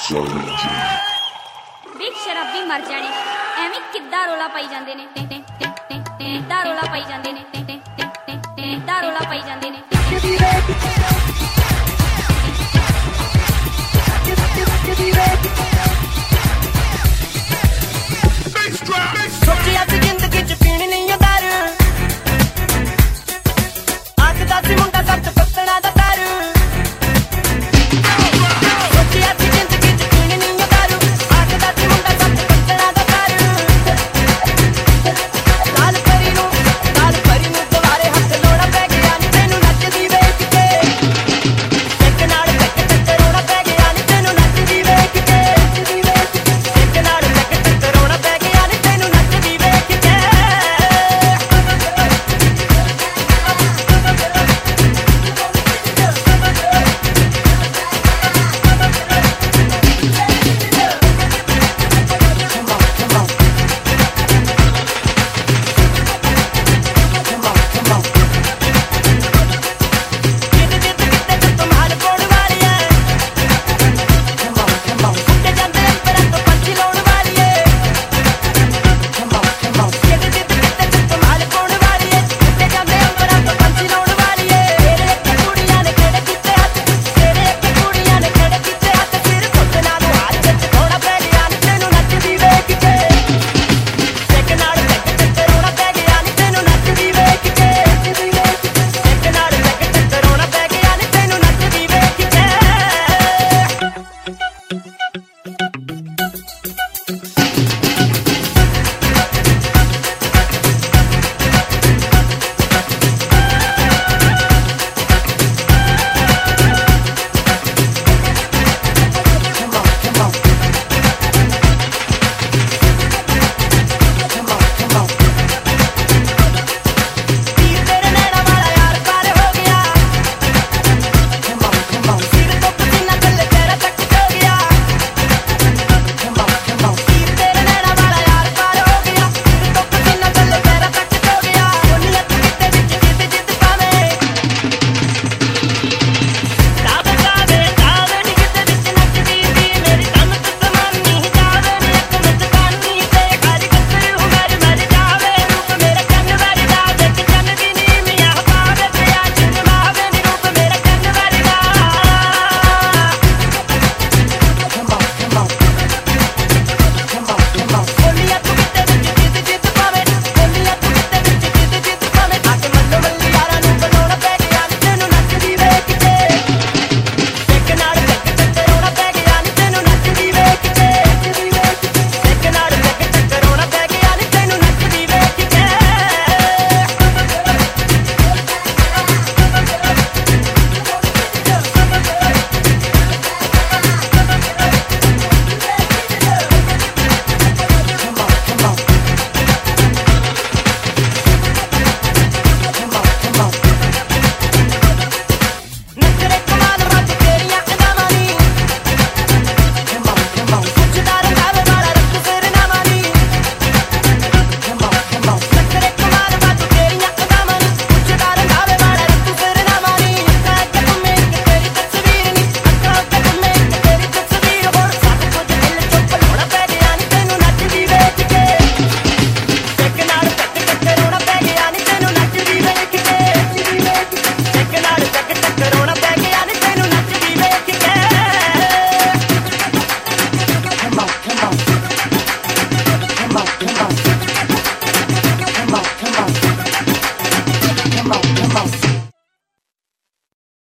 ਵੇ ਸ਼ਰਾਬੀ ਮਰ ਜਾਣੇ ਐਵੇਂ ਕਿੱਦਾਂ ਰੋਲਾ ਪਾਈ ਜਾਂਦੇ ਨੇ ਕਿੱਦਾਂ ਰੋਲਾ ਪਾਈ ਜਾਂਦੇ ਨੇ ਕਿੱਦਾਂ ਰੋਲਾ ਪਾਈ ਜਾਂਦੇ ਨੇ ਸੋਚਿਆ ਸੀ ਜ਼ਿੰਦਗੀ ਚ ਪੀਣੀ ਨਹੀਂ ਆ ਦਾਰੂ ਆਖਦਾ ਸੀ ਮੁੰਡਾ ਸਭ ਤੋਂ ਪੱਤਣਾ ਦਾ ਦਾਰੂ ਸੋਚਿਆ ਸੀ ਜ਼ਿੰਦਗੀ ਚ ਪੀਣੀ ਨਹੀਂ ਆ ਦਾਰੂ ਆਖਦਾ ਸੀ ਮੁੰਡਾ ਸਭ ਤੋਂ ਪੱਤਣਾ ਦਾ ਦਾਰੂ ਲਾਲ ਪਰੀ ਨੂੰ ਦੁਬਾਰੇ ਹੱਥ ਲੋੜਾ ਪੈ ਗਿਆ ਨੀ ਤੈਨੂੰ ਨੱਚਦੀ ਵੇਖ ਕੇ ਇੱਕ ਨਾਲ ਟੱਕ ਰੋਣਾ ਪੈ ਗਿਆ ਨੀ ਤੈਨੂੰ ਨੱਚਦੀ ਵੇਖ ਕੇ ਇੱਕ ਨਾਲ ਟੱਕ ਰੋਣਾ ਪੈ ਗਿਆ ਨੀ ਤੈਨੂੰ ਨੱਚਦੀ ਵੇਖ ਕੇ Come on.